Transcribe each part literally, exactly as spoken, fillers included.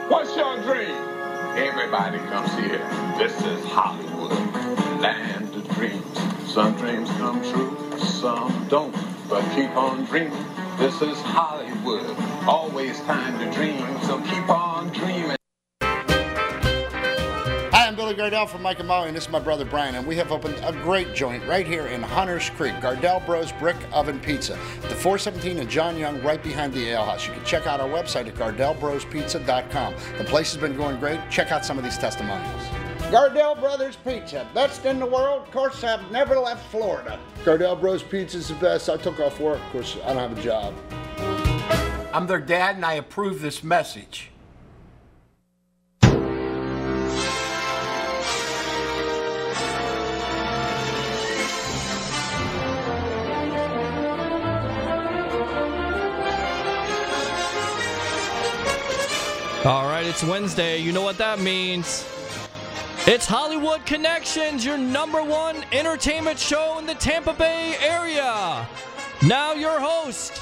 What's your dream? Everybody comes here. This is Hollywood, land of dreams. Some dreams come true, some don't. But keep on dreaming. This is Hollywood. Always time to dream, so keep on dreaming. Hi, I'm Billy Gardell from Mike and Molly, and this is my brother Brian, and we have opened a great joint right here in Hunters Creek, Gardell Bros Brick Oven Pizza, the four seventeen and John Young, right behind the Ale House. You can check out our website at gardell bros pizza dot com. The place has been going great. Check out some of these testimonials. Gardell Brothers Pizza, best in the world. Of course, I've never left Florida. Gardell Bros Pizza is the best. I took off work. Of course, I don't have a job. I'm their dad, and I approve this message. All right, it's Wednesday. You know what that means. It's Hollywood Connections, your number one entertainment show in the Tampa Bay area. Now your host,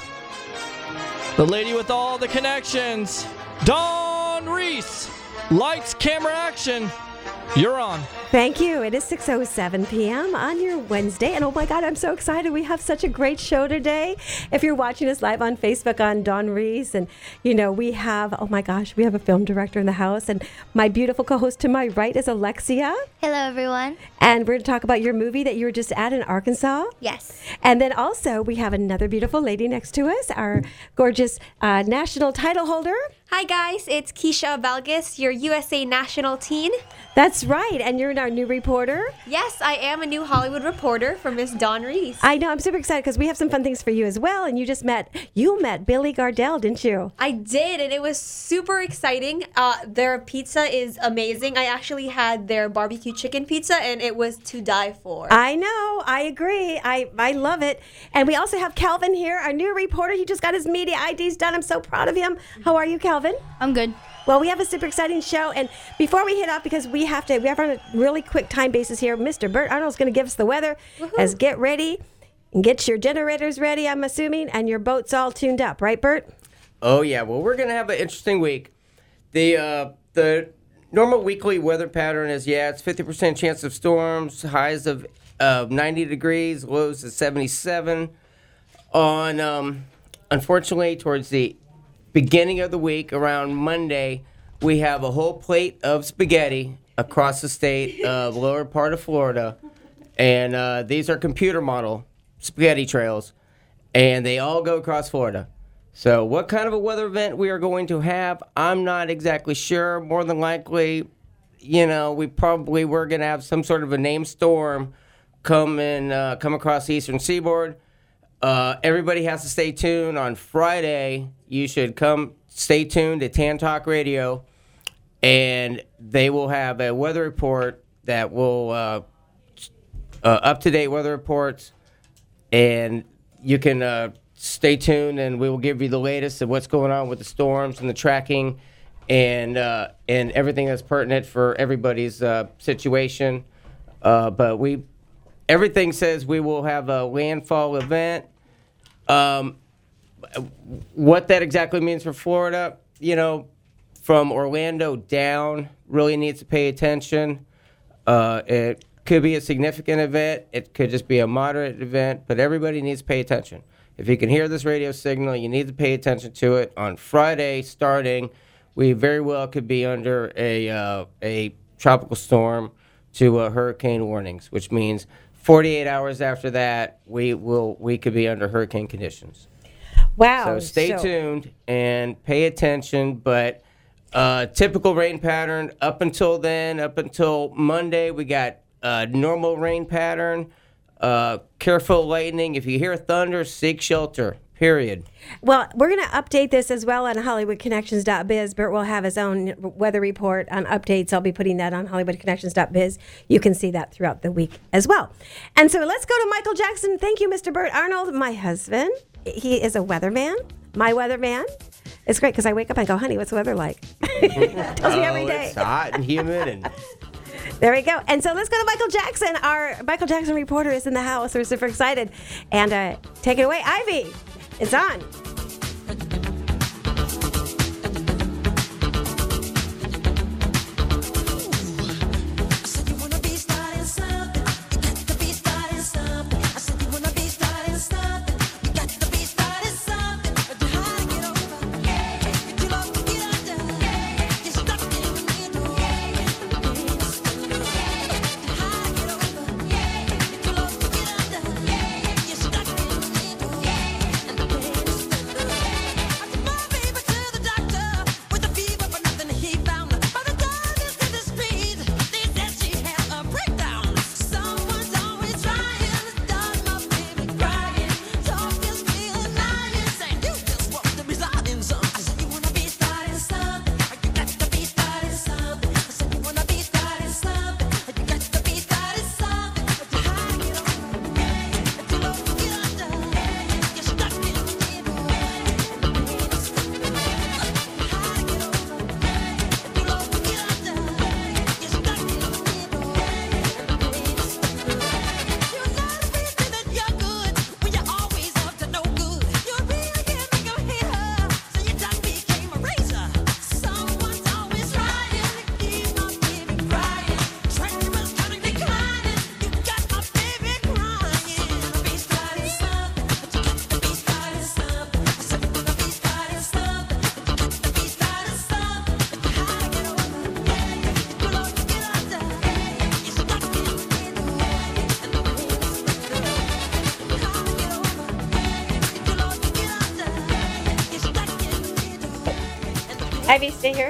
the lady with all the connections, Dawn Reese. Lights, camera, action. You're on. Thank you. It is six oh seven p.m. on your Wednesday. And oh my God, I'm so excited. We have such a great show today. If you're watching us live on Facebook on Dawn Reese, and you know, we have, oh my gosh, we have a film director in the house. And my beautiful co-host to my right is Alexia. Hello, everyone. And we're going to talk about your movie that you were just at in Arkansas. Yes. And then also we have another beautiful lady next to us, our gorgeous uh, national title holder. Hi, guys. It's Keisha Valgas, your U S A national teen. That's right. And you're our new reporter. Yes, I am a new Hollywood reporter for Miss Dawn Reese. I know. I'm super excited because we have some fun things for you as well. And you just met, you met Billy Gardell, didn't you? I did, and it was super exciting. Uh, their pizza is amazing. I actually had their barbecue chicken pizza, and it was to die for. I know. I agree. I, I love it. And we also have Calvin here, our new reporter. He just got his media I Ds done. I'm so proud of him. How are you, Calvin? I'm good. Well, we have a super exciting show, and before we hit off, because we have to, we have on a really quick time basis here, Mister Bert Arnold's going to give us the weather. Woohoo. As get ready and get your generators ready, I'm assuming, and your boat's all tuned up, right, Bert? Oh, yeah. Well, we're going to have an interesting week. The uh, the normal weekly weather pattern is, yeah, it's fifty percent chance of storms, highs of uh, ninety degrees, lows of seventy-seven. On, um, unfortunately, towards the beginning of the week, around Monday, we have a whole plate of spaghetti across the state of lower part of Florida. And uh, these are computer model spaghetti trails, and they all go across Florida. So what kind of a weather event we are going to have, I'm not exactly sure. More than likely, you know, we probably were going to have some sort of a named storm come, in, uh, come across the eastern seaboard. Uh, everybody has to stay tuned. On Friday, you should come stay tuned to Tan Talk Radio, and they will have a weather report that will uh, uh, up-to-date weather reports, and you can uh, stay tuned, and we will give you the latest of what's going on with the storms and the tracking and uh, and everything that's pertinent for everybody's uh, situation. Uh, but we everything says we will have a landfall event. Um, what that exactly means for Florida, you know, from Orlando down, really needs to pay attention. Uh, it could be a significant event. It could just be a moderate event, but everybody needs to pay attention. If you can hear this radio signal, you need to pay attention to it. On Friday, starting, we very well could be under a uh, a tropical storm to uh, hurricane warnings, which means forty-eight hours after that, we will we could be under hurricane conditions. Wow. So stay so. tuned and pay attention. But uh, typical rain pattern up until then, up until Monday, we got a normal rain pattern. Uh, careful lightning. If you hear thunder, seek shelter. Period. Well, we're going to update this as well on Hollywood Connections dot biz. Bert will have his own weather report on updates. I'll be putting that on Hollywood Connections dot biz. You can see that throughout the week as well. And so let's go to Michael Jackson. Thank you, Mister Bert Arnold, my husband. He is a weatherman, my weatherman. It's great because I wake up and I go, honey, what's the weather like? Tells oh, me every day. It's hot and humid. and. There we go. And so let's go to Michael Jackson. Our Michael Jackson reporter is in the house. We're super excited. And uh, take it away, Ivy. It's on. Ivy, stay here.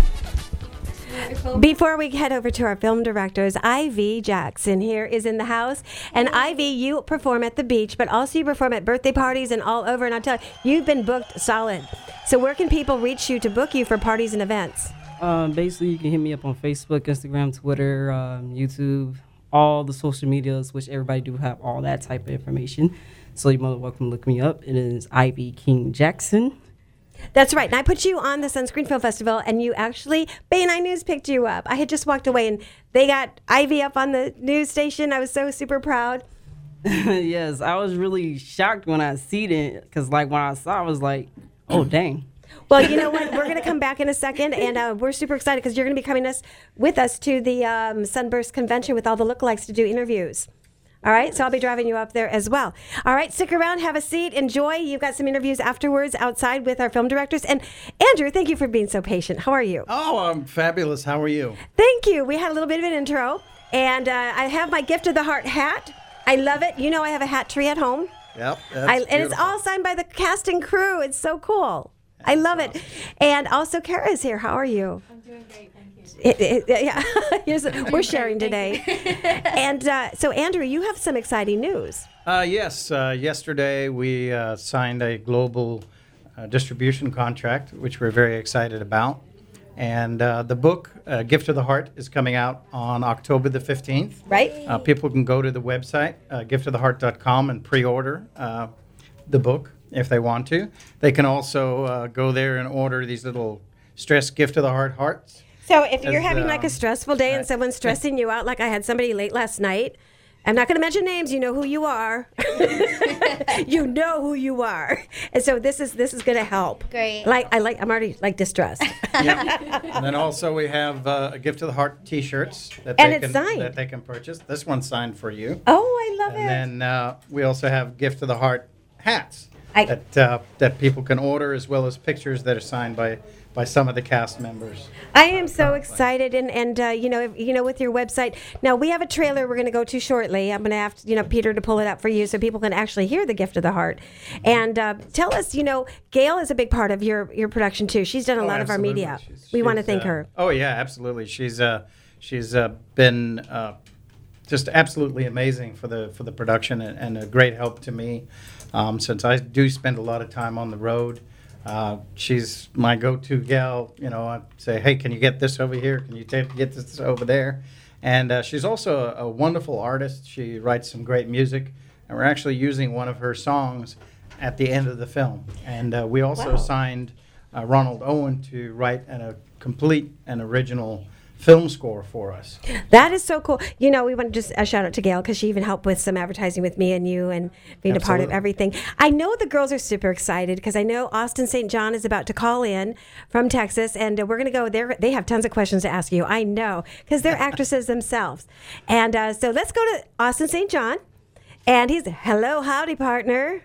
Before we head over to our film directors, Ivy Jackson here is in the house. And Ivy, you perform at the beach, but also you perform at birthday parties and all over. And I'll tell you, you've been booked solid. So where can people reach you to book you for parties and events? Um, basically, you can hit me up on Facebook, Instagram, Twitter, um, YouTube, all the social medias, which everybody do have all that type of information. So you're more than welcome to look me up. It is Ivy King Jackson. That's right. And I put you on the Sunscreen Film Festival, and you actually, Bay and I News picked you up. I had just walked away, and they got Ivy up on the news station. I was so super proud. Yes, I was really shocked when I seen it, because like when I saw it, I was like, oh, dang. Well, you know what? We're going to come back in a second, and uh, we're super excited because you're going to be coming us with us to the um, Sunburst Convention with all the lookalikes to do interviews. All right, so I'll be driving you up there as well. All right, stick around, have a seat, enjoy. You've got some interviews afterwards outside with our film directors. And Andrew, thank you for being so patient. How are you? Oh, I'm fabulous. How are you? Thank you. We had a little bit of an intro, and uh, I have my Gift of the Heart hat. I love it. You know I have a hat tree at home. Yep, that's I, and it's beautiful. all signed by the cast and crew. It's so cool. I love it. And also, Kara is here. How are you? I'm doing great, thank you. It, it, yeah, Here's a, we're sharing today. And uh, so, Andrew, you have some exciting news. Uh, yes, uh, yesterday we uh, signed a global uh, distribution contract, which we're very excited about. And uh, the book, uh, Gift of the Heart, is coming out on October the fifteenth. Right. Uh, people can go to the website, uh, gift of the heart dot com, and pre-order uh, the book if they want to. They can also uh, go there and order these little stress Gift of the Heart hearts. So if you're As, having um, like a stressful day and someone's stressing you out, like I had somebody late last night, I'm not going to mention names. You know who you are. You know who you are. And so this is this is going to help. Great. Like I like I'm already like distressed. Yep. And then also we have uh, a Gift of the Heart T-shirts that And they it's can signed. that they can purchase. This one's signed for you. Oh, I love And it. then uh, we also have Gift of the Heart hats I- that uh, that people can order, as well as pictures that are signed by by some of the cast members. I am so excited, and and uh, you know if, you know with your website now we have a trailer we're going to go to shortly. I'm going to have to, you know Peter to pull it up for you so people can actually hear the Gift of the Heart. And uh, tell us, you know, Gail is a big part of your your production too. She's done a Oh, lot of our absolutely. media. She's- we want to she's, thank uh, her. Oh yeah, absolutely. She's uh, she's uh, been uh, just absolutely amazing for the for the production, and, and a great help to me um, since I do spend a lot of time on the road. Uh, she's my go-to gal. You know, I say, hey, can you get this over here? Can you take, get this over there? And uh, she's also a, a wonderful artist. She writes some great music, and we're actually using one of her songs at the end of the film. And uh, we also Wow. signed uh, Ronald Owen to write an, a complete and original film score for us. That is so cool. You know, we want to just a shout out to Gail because she even helped with some advertising with me and you and being a part of Absolutely. everything. I know the girls are super excited because I know Austin Saint John is about to call in from Texas, and uh, we're going to go there. They have tons of questions to ask you. I know because they're actresses themselves. And uh, so let's go to Austin Saint John, and he's hello, howdy, partner.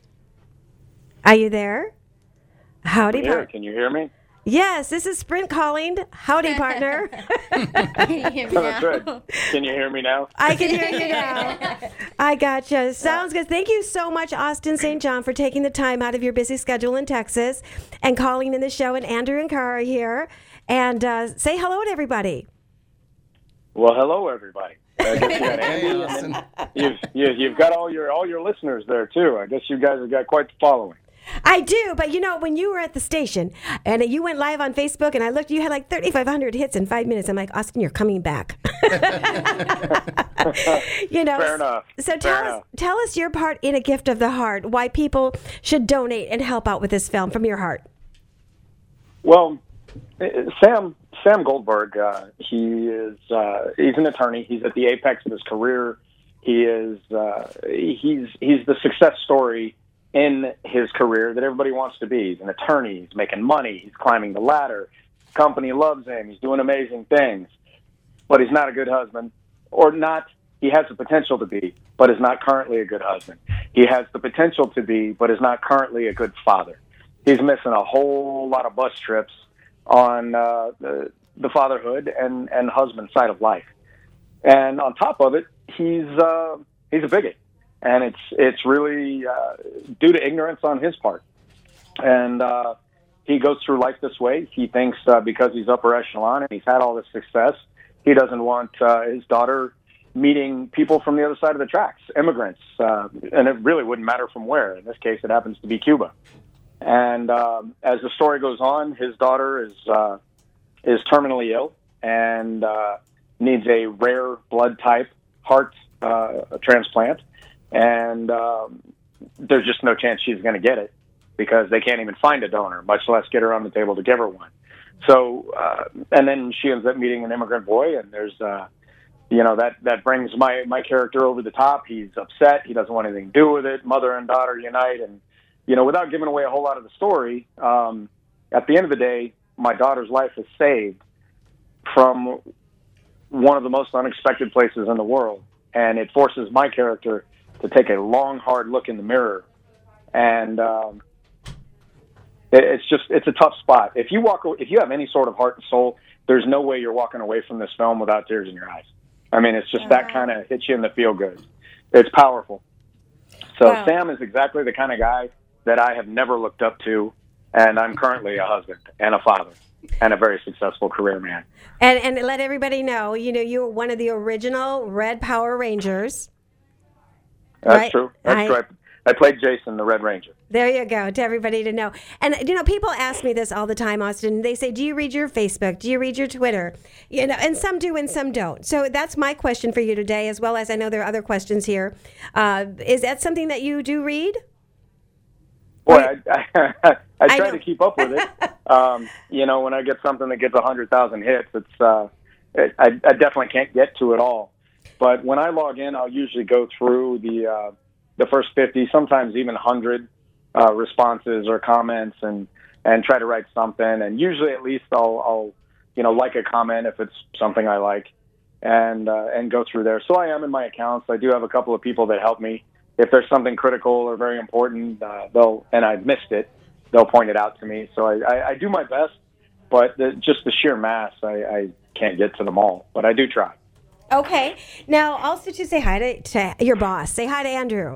Are you there? Howdy, Here, partner. can you hear me? Yes, this is Sprint calling. Howdy, partner. Can you hear me That's now? right. Can you hear me now? I can hear you now. I gotcha. Sounds good. Thank you so much, Austin Saint John, for taking the time out of your busy schedule in Texas and calling in the show. And Andrew and Cara are here. And uh, say hello to everybody. Well, hello, everybody. I guess you got Hey, Andy, Austin. and then you've, you, you've got all your all your listeners there too. I guess you guys have got quite the following. I do, but you know, when you were at the station and you went live on Facebook and I looked, you had like thirty-five hundred hits in five minutes. I'm like, Austin, you're coming back. You know, Fair enough. So Fair tell us, enough. tell us your part in A Gift of the Heart, why people should donate and help out with this film from your heart. Well, uh, Sam Sam Goldberg, uh, he is uh, he's an attorney. He's at the apex of his career. He is uh, he's he's the success story in his career that everybody wants to be. He's an attorney. He's making money. He's climbing the ladder. His company loves him. He's doing amazing things. But he's not a good husband, or not. He has the potential to be, but is not currently a good husband. He has the potential to be, but is not currently a good father. He's missing a whole lot of bus trips on uh, the, the fatherhood and, and husband side of life. And on top of it, he's uh, he's a bigot. And it's it's really uh, due to ignorance on his part. And uh, he goes through life this way. He thinks uh, because he's upper echelon and he's had all this success, he doesn't want uh, his daughter meeting people from the other side of the tracks, immigrants, uh, and it really wouldn't matter from where. In this case, it happens to be Cuba. And um, as the story goes on, his daughter is uh, is terminally ill and uh, needs a rare blood type heart uh, transplant, and um, there's just no chance she's going to get it because they can't even find a donor, much less get her on the table to give her one. So, uh, and then she ends up meeting an immigrant boy, and there's, uh, you know, that, that brings my, my character over the top. He's upset. He doesn't want anything to do with it. Mother and daughter unite. And, you know, without giving away a whole lot of the story, um, at the end of the day, my daughter's life is saved from one of the most unexpected places in the world. And it forces my character to take a long, hard look in the mirror. And, um, it's just, it's a tough spot. If you walk, if you have any sort of heart and soul, there's no way you're walking away from this film without tears in your eyes. I mean, it's just that kind of hits you in the feel good. It's powerful. So Wow. Sam is exactly the kind of guy that I have never looked up to, and I'm currently a husband and a father and a very successful career man. And and let everybody know, you know, you were one of the original Red Power Rangers. That's Right. true. That's I- true. I, I played Jason, the Red Ranger. There you go, to everybody to know. And, you know, people ask me this all the time, Austin. They say, do you read your Facebook? Do you read your Twitter? You know, and some do and some don't. So that's my question for you today, as well as I know there are other questions here. Uh, is that something that you do read? Boy, I, I, I I try know. to keep up with it. um, you know, when I get something that gets one hundred thousand hits, it's uh, it, I, I definitely can't get to it all. But when I log in, I'll usually go through the uh, the first fifty, sometimes even one hundred uh, responses or comments, and, and try to write something. And usually, at least, I'll, I'll you know like a comment if it's something I like, and uh, and go through there. So I am in my accounts. I do have a couple of people that help me. If there's something critical or very important, uh, they'll and I've missed it, they'll point it out to me. So I, I, I do my best, but the, just the sheer mass, I, I can't get to them all. But I do try. Okay. Now, also to say hi to, to your boss. Say hi to Andrew.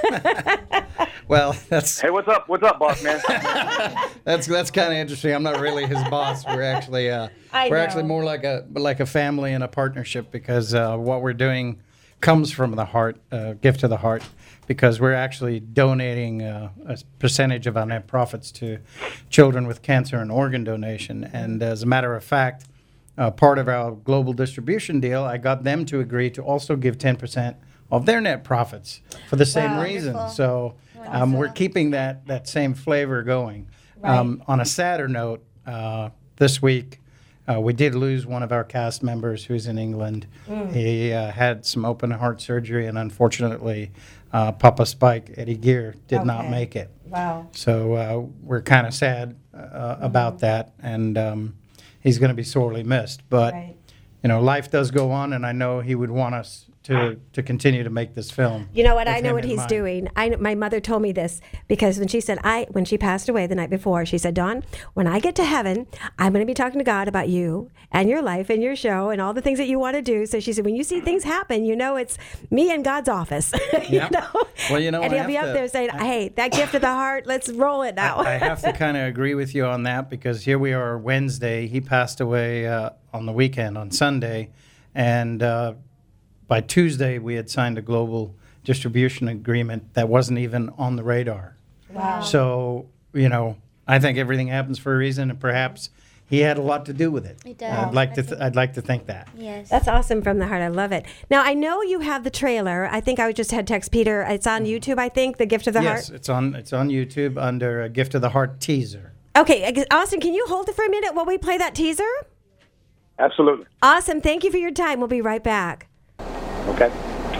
Well, that's Hey, what's up? What's up, boss man? that's that's kind of interesting. I'm not really his boss. We're actually uh, I we're know. actually more like a like a family and a partnership because uh, what we're doing comes from the heart, uh, gift to the heart, because we're actually donating uh, a percentage of our net profits to children with cancer and organ donation. And as a matter of fact, uh, part of our global distribution deal, I got them to agree to also give ten percent of their net profits for the same Wow. reason. Wonderful. So um, we're keeping that, that same flavor going. Right. Um, on a sadder note, uh, this week, Uh, we did lose one of our cast members who's in England. He uh, had some open heart surgery, and unfortunately, uh, Papa Spike, Eddie Gear, did not Okay. make it. Wow. So uh, we're kind of sad uh, about that, and um, he's going to be sorely missed. But, Right. you know, life does go on, and I know he would want us to, to continue to make this film. You know what? with I know him what in he's mind. doing. I my mother told me this because when she said I when she passed away the night before, she said, "Dawn, when I get to heaven, I'm going to be talking to God about you and your life and your show and all the things that you want to do." So she said, "When you see things happen, you know it's me in God's office." you Yep. know. Well, you know, and I he'll be have up to- there saying, "Hey, that gift of the heart, let's roll it now." I have to kind of agree with you on that because here we are Wednesday. He passed away uh, on the weekend, on Sunday. And uh, by Tuesday, we had signed a global distribution agreement that wasn't even on the radar. Wow. So, you know, I think everything happens for a reason, and perhaps he had a lot to do with it. It does. I'd like I to. Th- think- I'd like to think that. Yes. That's awesome from the heart. I love it. Now I know you have the trailer. I think I just had text Peter. It's on YouTube. I think the gift of the Yes, heart. it's on. It's on YouTube under a Gift of the Heart teaser. Okay, Austin, can you hold it for a minute while we play that teaser? Absolutely. Awesome. Thank you for your time. We'll be right back. Okay.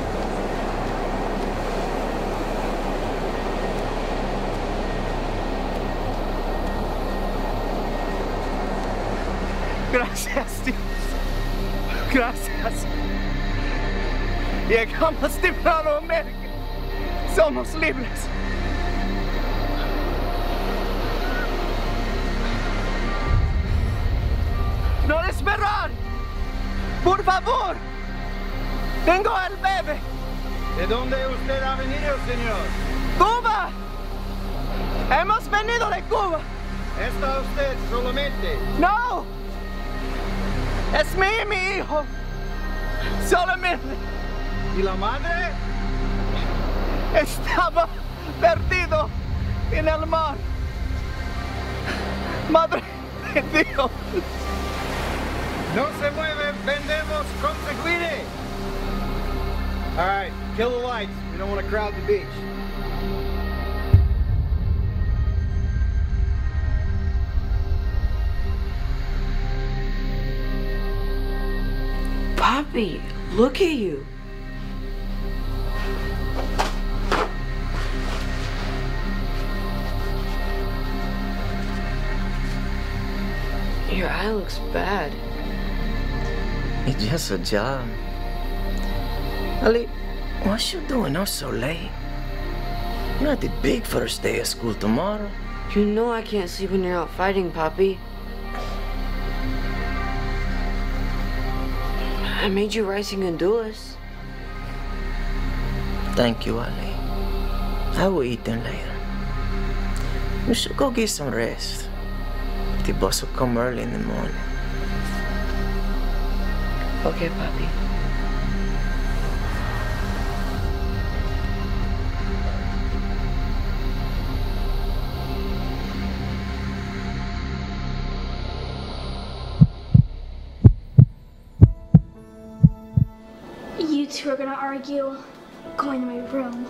Gracias, Dios. Gracias. Llegamos temprano a América. Somos libres. No esperar. Por favor. Tengo al bebé. ¿De dónde usted ha venido, señor? Cuba. Hemos venido de Cuba. ¿Está usted solamente? ¡No! ¡Es mí, mi hijo! Solamente. ¿Y la madre? Estaba perdido en el mar. Madre de Dios. No se mueve, vendemos conseguire. All right, kill the lights. We don't want to crowd the beach. Poppy, look at you. Your eye looks bad. It's just a job. Ali, what you doing up so late? You're not the big first day of school tomorrow. You know I can't sleep when you're out fighting, Poppy. I made you rising Honduras. Thank you, Ali. I will eat them later. You should go get some rest. The bus will come early in the morning. Okay, Poppy. You two are gonna argue. Go in my room.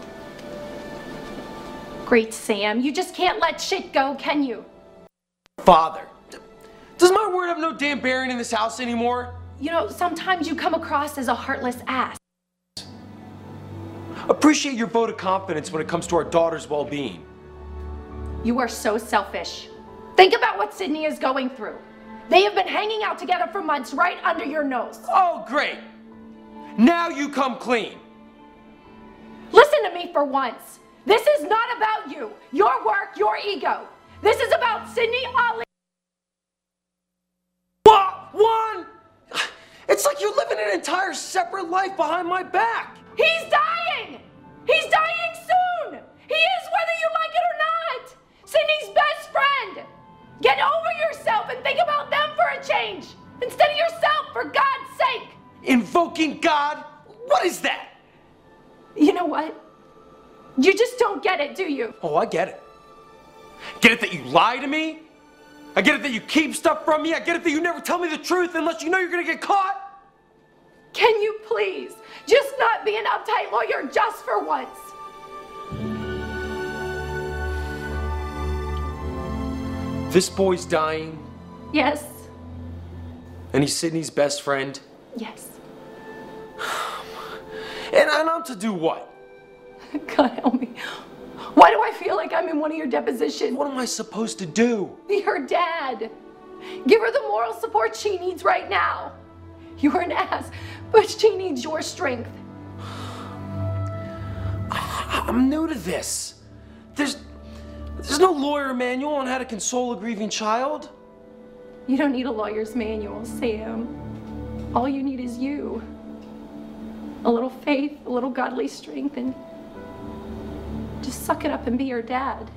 Great, Sam. You just can't let shit go, can you? Father, does my word have no damn bearing in this house anymore? You know, sometimes you come across as a heartless ass. Appreciate your vote of confidence when it comes to our daughter's well-being. You are so selfish. Think about what Sydney is going through. They have been hanging out together for months right under your nose. Oh, great. Now you come clean. Listen to me for once. This is not about you, your work, your ego. This is about Sydney Ali. What? One? It's like you're living an entire separate life behind my back. He's dying! He's dying soon! He is whether you like it or not! Sydney's best friend! Get over yourself and think about them for a change! Instead of yourself, for God's sake! Invoking God? What is that? You know what? You just don't get it, do you? Oh, I get it. Get it that you lie to me? I get it that you keep stuff from me? I get it that you never tell me the truth unless you know you're gonna get caught? Can you please just not be an uptight lawyer just for once? This boy's dying, Yes, and he's Sydney's best friend. yes. And, and I'm to do what? God help me. Why do I feel like I'm in one of your depositions? What am I supposed to do? Be her dad. Give her the moral support she needs right now. You're an ass, but she needs your strength. I'm new to this. There's, there's no lawyer manual on how to console a grieving child. You don't need a lawyer's manual, Sam. All you need is you. A little faith, a little godly strength, and just suck it up and be your dad.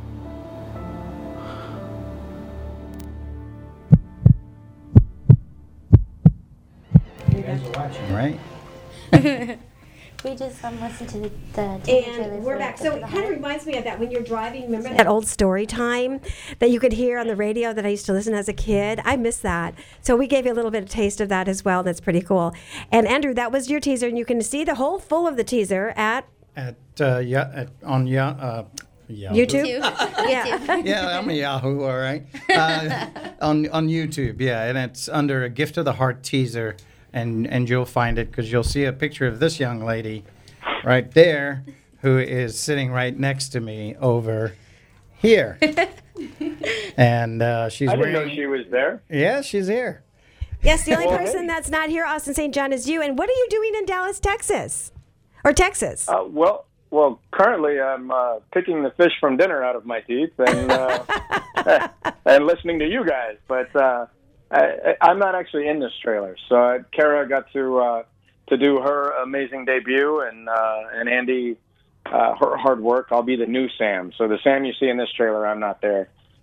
You guys are watching, right? We just um, listened to the, the T V trailers And we're for back. the- So for it the kind of Hunt. reminds me of that when you're driving. Remember that old story time that you could hear on the radio that I used to listen as a kid? I miss that. So we gave you a little bit of taste of that as well. That's pretty cool. And Andrew, that was your teaser, and you can see the whole full of the teaser at At uh, yeah, at, on yeah, uh, Yahoo. YouTube. Yeah. Yeah, I'm a Yahoo, all right. Uh, on on YouTube, yeah, and it's under a Gift of the Heart teaser, and and you'll find it because you'll see a picture of this young lady right there who is sitting right next to me over here, and uh, she's I didn't wearing. know she was there. Yeah, she's here. Yes, the only Well, person hey. that's not here, Austin Saint John, is you. And what are you doing in Dallas, Texas? Or Texas? Uh, well, well, currently I'm uh, picking the fish from dinner out of my teeth and uh, and listening to you guys. But uh, I, I'm not actually in this trailer. So uh, Kara got to uh, to do her amazing debut, and uh, and Andy, uh, her hard work. I'll be the new Sam. So the Sam you see in this trailer, I'm not there.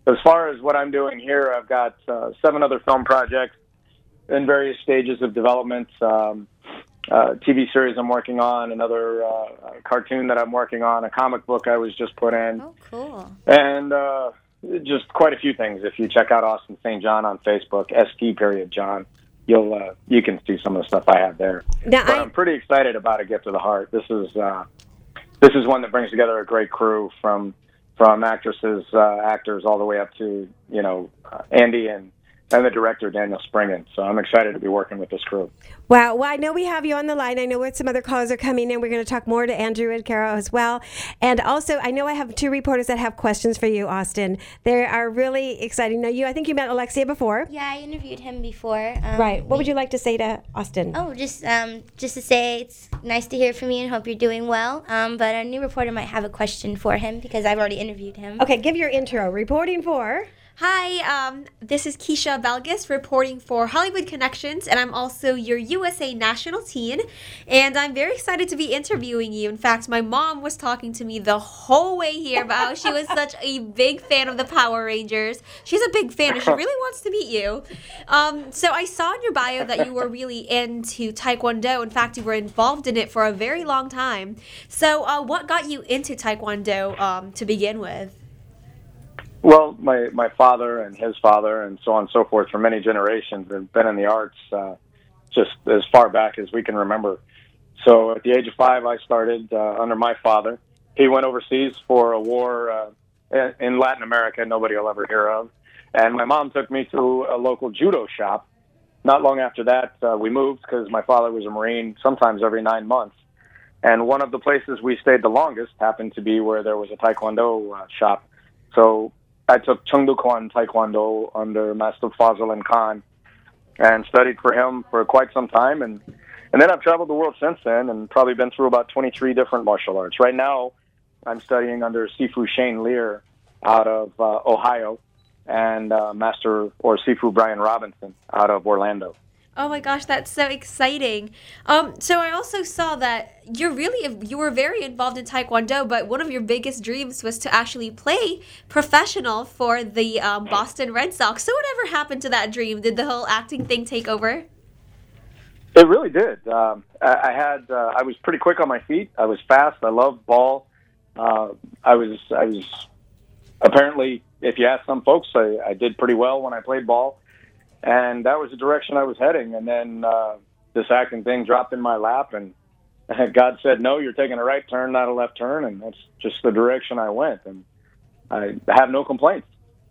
as far as what I'm doing here, I've got uh, seven other film projects in various stages of development. Um, uh, T V series I'm working on, another uh, cartoon that I'm working on, a comic book I was just put in. Oh, cool. And uh, just quite a few things. If you check out Austin Saint John on Facebook, S T period John, you'll uh, you can see some of the stuff I have there. Now, but I- I'm pretty excited about A Gift of the Heart. This is uh, this is one that brings together a great crew from from actresses, uh, actors, all the way up to you know uh, Andy and. and the director, Daniel Springen. So I'm excited to be working with this crew. Wow. Well, I know we have you on the line. I know what some other callers are coming in. We're going to talk more to Andrew and Carol as well. And also, I know I have two reporters that have questions for you, Austin. They are really exciting. Now, you, I think you met Alexia before. Yeah, I interviewed him before. Um, Right. What would you like to say to Austin? Oh, just um, just to say it's nice to hear from you and hope you're doing well. Um, but our new reporter might have a question for him because I've already interviewed him. Okay, give your intro. Reporting for... Hi, um, this is Keisha Balgis reporting for Hollywood Connections, and I'm also your U S A national teen, and I'm very excited to be interviewing you. In fact, my mom was talking to me the whole way here about how she was such a big fan of the Power Rangers. She's a big fan, and she really wants to meet you. Um, so I saw in your bio that you were really into Taekwondo. In fact, you were involved in it for a very long time. So uh, what got you into Taekwondo um, to begin with? Well, my, my father and his father and so on and so forth for many generations have been in the arts uh, just as far back as we can remember. So at the age of five, I started uh, under my father. He went overseas for a war uh, in Latin America nobody will ever hear of. And my mom took me to a local judo shop. Not long after that, uh, we moved because my father was a Marine sometimes every nine months. And one of the places we stayed the longest happened to be where there was a Taekwondo uh, shop. So I took Chengdu Kwan Taekwondo under Master Fazlin Khan and studied for him for quite some time. And, and then I've traveled the world since then and probably been through about twenty-three different martial arts. Right now, I'm studying under Sifu Shane Lear out of uh, Ohio and uh, Master or Sifu Brian Robinson out of Orlando. Oh my gosh, that's so exciting. Um, so I also saw that you're really, you were very involved in Taekwondo, but one of your biggest dreams was to actually play professional for the um, Boston Red Sox. So whatever happened to that dream? Did the whole acting thing take over? It really did. Um, I, I had, uh, I was pretty quick on my feet. I was fast. I loved ball. Uh, I was, I was apparently, if you ask some folks, I, I did pretty well when I played ball. And that was the direction I was heading. And then uh, this acting thing dropped in my lap, and God said, no, you're taking a right turn, not a left turn. And that's just the direction I went. And I have no complaints.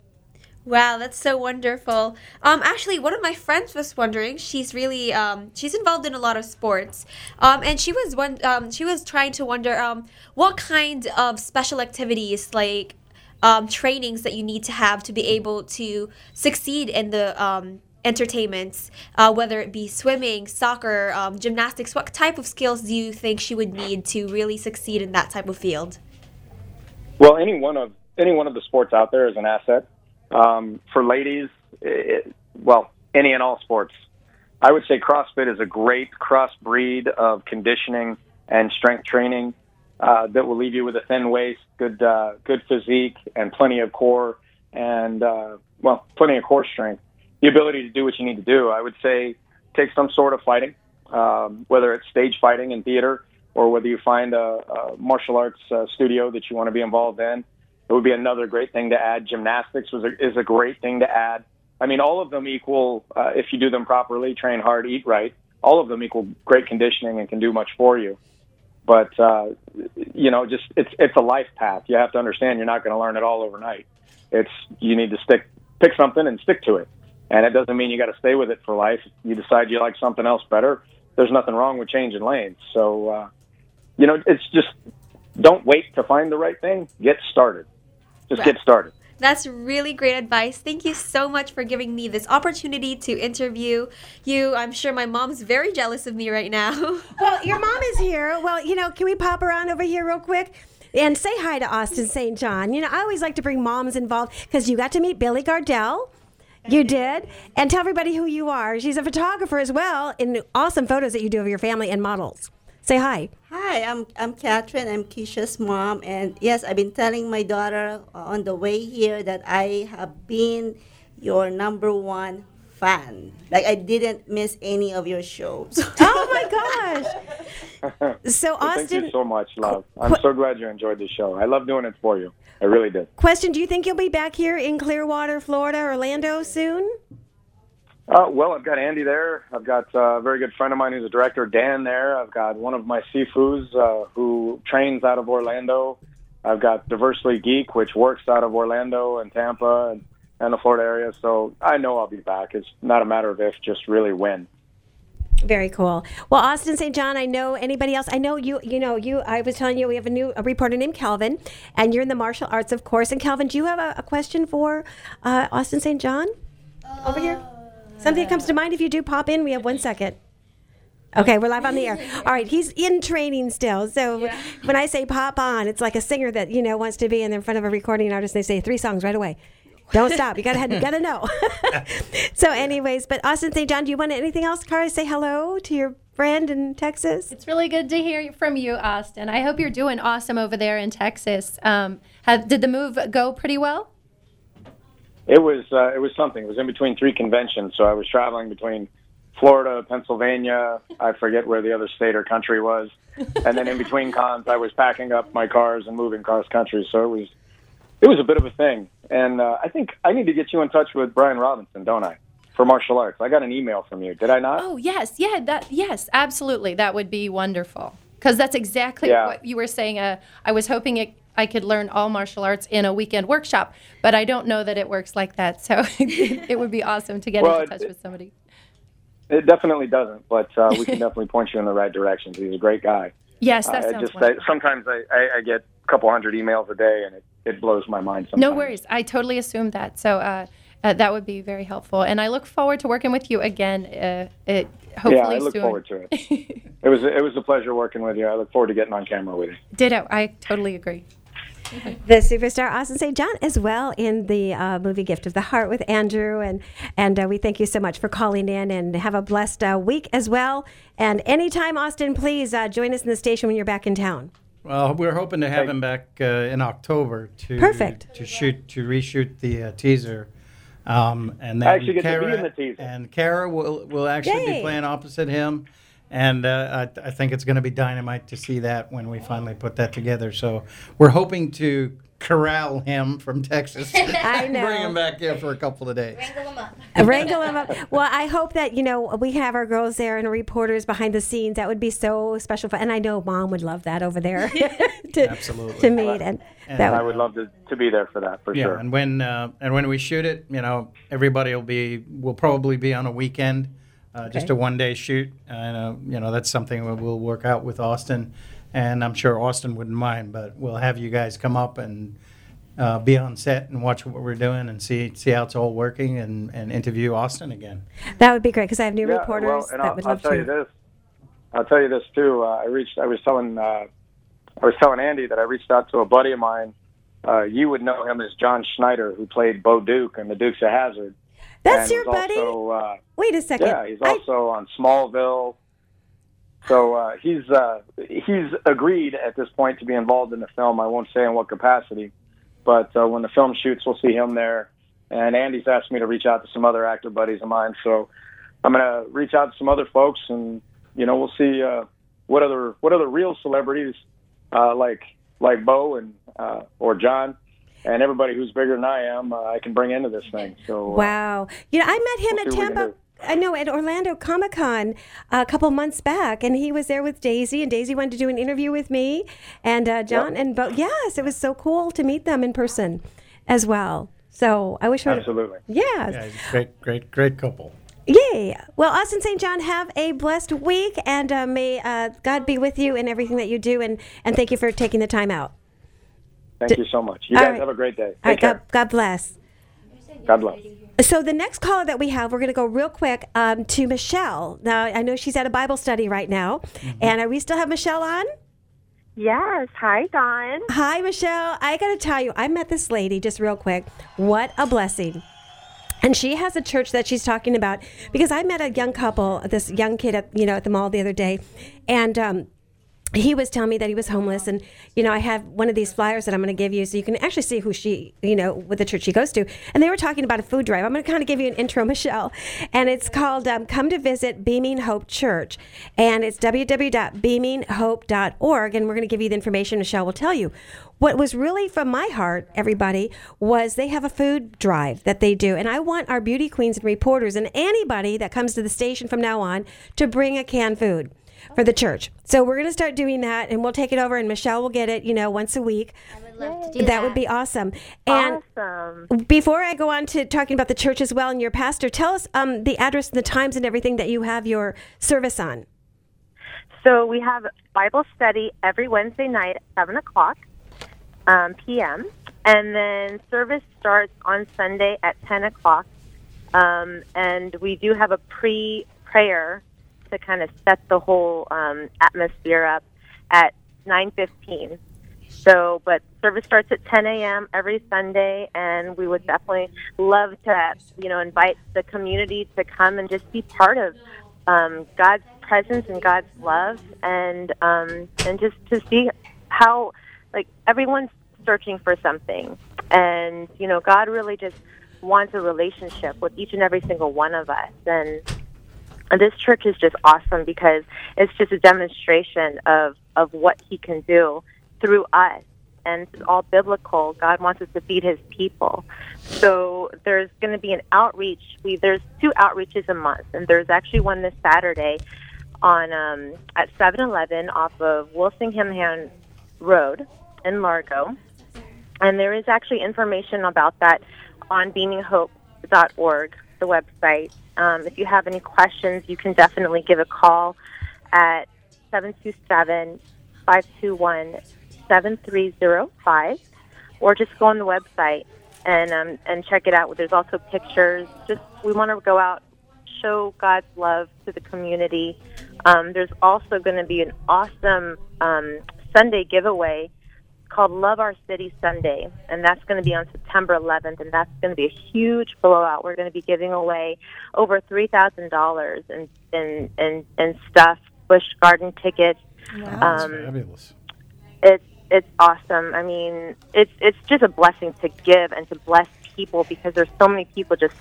Wow, that's so wonderful. Um, actually, one of my friends was wondering. She's really, um, she's involved in a lot of sports, um, and she was one. Um, she was trying to wonder, um, what kind of special activities, like um, trainings, that you need to have to be able to succeed in the um, entertainments, uh, whether it be swimming, soccer, um, gymnastics. What type of skills do you think she would need to really succeed in that type of field? Well, any one of any one of the sports out there is an asset. Um, for ladies, it, well, any and all sports. I would say CrossFit is a great cross-breed of conditioning and strength training uh, that will leave you with a thin waist, good uh, good physique, and plenty of core, and, uh, well, plenty of core strength. The ability to do what you need to do. I would say take some sort of fighting, um, whether it's stage fighting in theater or whether you find a, a martial arts uh, studio that you want to be involved in. It would be another great thing to add. Gymnastics was a, is a great thing to add. I mean, all of them equal, uh, if you do them properly, train hard, eat right, all of them equal great conditioning and can do much for you. But, uh, you know, just it's it's a life path. You have to understand you're not going to learn it all overnight. It's you need to stick, pick something and stick to it. And it doesn't mean you got to stay with it for life. If you decide you like something else better, there's nothing wrong with changing lanes. So, uh, you know, it's just don't wait to find the right thing. Get started. Just get started. That's really great advice. Thank you so much for giving me this opportunity to interview you. I'm sure my mom's very jealous of me right now. Well, your mom is here. Well, you know, can we pop around over here real quick and say hi to Austin Saint John? You know, I always like to bring moms involved because you got to meet Billy Gardell. You did. And tell everybody who you are. She's a photographer as well in awesome photos that you do of your family and models. Say hi. Hi, I'm I'm Catherine. I'm Keisha's mom, and yes, I've been telling my daughter on the way here that I have been your number one fan. Like I didn't miss any of your shows. Oh my gosh! So Well, thank Austin, you so much, love. I'm so glad you enjoyed the show. I love doing it for you. I really did. question: do you think you'll be back here in Clearwater, Florida, Orlando soon? Uh, well, I've got Andy there. I've got uh, a very good friend of mine who's a director, Dan, there. I've got one of my Sifus uh, who trains out of Orlando. I've got Diversely Geek, which works out of Orlando and Tampa and, and the Florida area. So I know I'll be back. It's not a matter of if, just really when. Very cool. Well, Austin Saint John, I know anybody else. I know you. You know you. I was telling you we have a new a reporter named Calvin, and you're in the martial arts, of course. And Calvin, do you have a, a question for uh, Austin Saint John over here? Something that comes to mind. If you do, pop in. We have one second. Okay, we're live on the air. All right, he's in training still. So yeah. When I say pop on, it's like a singer that, you know, wants to be in front of a recording artist. They say three songs right away. Don't stop. You gotta, you gotta know. So, anyways, but Austin Saint John, do you want anything else, Cara? Say hello to your friend in Texas. It's really good to hear from you, Austin. I hope you're doing awesome over there in Texas. Um, have, did the move go pretty well? It was uh, it was something. It was in between three conventions, so I was traveling between Florida, Pennsylvania, I forget where the other state or country was, and then in between cons, I was packing up my cars and moving cross country. So it was it was a bit of a thing. And uh, I think I need to get you in touch with Brian Robinson, don't I, for martial arts? I got an email from you. Did I not? Oh yes, yeah, that yes, absolutely. That would be wonderful because that's exactly Yeah. what you were saying. Uh, I was hoping it. I could learn all martial arts in a weekend workshop, but I don't know that it works like that. So it would be awesome to get Well, into touch it- with somebody. It definitely doesn't, but uh, we can definitely point you in the right direction. He's a great guy. Yes, that Uh, I sounds just I, wonderful. sometimes I, I, I get a couple hundred emails a day, and it, it blows my mind sometimes. No worries. I totally assumed that. So uh, uh, that would be very helpful. And I look forward to working with you again. Uh, it, hopefully yeah, I look soon. forward to it. It was it was a pleasure working with you. I look forward to getting on camera with you. Ditto. I totally agree. The superstar Austin Saint John as well in the uh, movie Gift of the Heart with Andrew. And, and uh, we thank you so much for calling in and have a blessed uh, week as well. And anytime, Austin, please uh, join us in the station when you're back in town. Well, we're hoping to have him back uh, in October to Perfect. to shoot to reshoot the uh, teaser. Um, and then I actually get to Kara, be in the teaser. And Kara will will actually Yay. be playing opposite him. And uh, I, I think it's going to be dynamite to see that when we finally put that together. So we're hoping to corral him from Texas. I know. Bring him back here for a couple of days. Wrangle them up. Well, I hope that, you know, we have our girls there and reporters behind the scenes. That would be so special. For, and I know Mom would love that over there to, Absolutely. to meet. And, And that I would, would love to, to be there for that, for yeah, sure. and when uh, and when we shoot it, you know, everybody will be will probably be on a weekend, uh, just Okay. a one day shoot, and uh, you know that's something we we'll work out with Austin, and I'm sure Austin wouldn't mind, but we'll have you guys come up and uh, be on set and watch what we're doing and see see how it's all working and, and interview Austin again. that would be great because I have new Yeah, reporters well, and that I'll, would I'll love tell to. you this. I'll tell you this too. Uh, I reached. I was telling. Uh, I was telling Andy that I reached out to a buddy of mine. Uh, you would know him as John Schneider, who played Bo Duke in The Dukes of Hazzard. That's and your was buddy? Also, uh, Wait a second. yeah, he's also on Smallville. So uh, he's uh, he's agreed at this point to be involved in the film. I won't say in what capacity, but uh, when the film shoots, we'll see him there. And Andy's asked me to reach out to some other actor buddies of mine. So I'm going to reach out to some other folks, and you know, we'll see uh, what other what other real celebrities uh, like like Bo and uh, or John and everybody who's bigger than I am, uh, I can bring into this thing. So uh, Wow. You know, I met him We'll at see what we can Tampa. I know at Orlando Comic Con a couple months back, and he was there with Daisy, and Daisy wanted to do an interview with me, and uh, John Yep. and Bo. Yes, it was so cool to meet them in person as well. So I wish we absolutely. Yeah. Yeah, he's a great, great, great couple. Yay. Well, Austin Saint John, have a blessed week, and uh, may uh, God be with you in everything that you do, and, and thank you for taking the time out. Thank you so much. You All guys right. have a great day. Take All right, care. God, God bless. God bless. So the next caller that we have, we're going to go real quick um, to Michelle. Now, I know she's at a Bible study right now. And are we still have Michelle on? Yes. Hi, Dawn. Hi, Michelle. I got to tell you, I met this lady just real quick. What a blessing. And she has a church that she's talking about because I met a young couple, this young kid at, you know, at the mall the other day. And um, he was telling me that he was homeless, and you know, I have one of these flyers that I'm going to give you so you can actually see who she, you know, what the church she goes to. And they were talking about a food drive. I'm going to kind of give you an intro, Michelle, and it's called um, "Come to Visit Beaming Hope Church," and it's w w w dot beaming hope dot org. And we're going to give you the information. Michelle will tell you. What was really from my heart, everybody, was they have a food drive that they do. And I want our beauty queens and reporters and anybody that comes to the station from now on to bring a canned food for the church. So we're going to start doing that, and we'll take it over, and Michelle will get it, you know, once a week. I would love to do that. that. would be awesome. And Awesome. before I go on to talking about the church as well and your pastor, tell us um, the address and the times and everything that you have your service on. So we have Bible study every Wednesday night at seven o'clock um, p m And then service starts on Sunday at ten o'clock. Um, and we do have a pre-prayer to kind of set the whole um, atmosphere up at nine fifteen. So, but service starts at ten a m every Sunday, and we would definitely love to, you know, invite the community to come and just be part of um, God's presence and God's love, and um, and just to see how, like, everyone's searching for something, and you know, God really just wants a relationship with each and every single one of us, and. And this church is just awesome because it's just a demonstration of, of what he can do through us. And it's all biblical. God wants us to feed his people. So there's going to be an outreach. We, there's two outreaches a month. And there's actually one this Saturday on um, at seven eleven off of Wilsingham Road in Largo. And there is actually information about that on beaming hope dot org, the website. Um, if you have any questions, you can definitely give a call at seven two seven, five two one, seven three zero five, or just go on the website and um, and check it out. There's also pictures. Just we want to go out, show God's love to the community. Um, there's also going to be an awesome um, Sunday giveaway called Love Our City Sunday, and that's going to be on September eleventh, and that's going to be a huge blowout. We're going to be giving away over three thousand dollars in, in, in, in stuff, Busch Garden tickets. Wow. Um, That's fabulous. It's it's awesome. I mean, it's it's just a blessing to give and to bless people because there's so many people just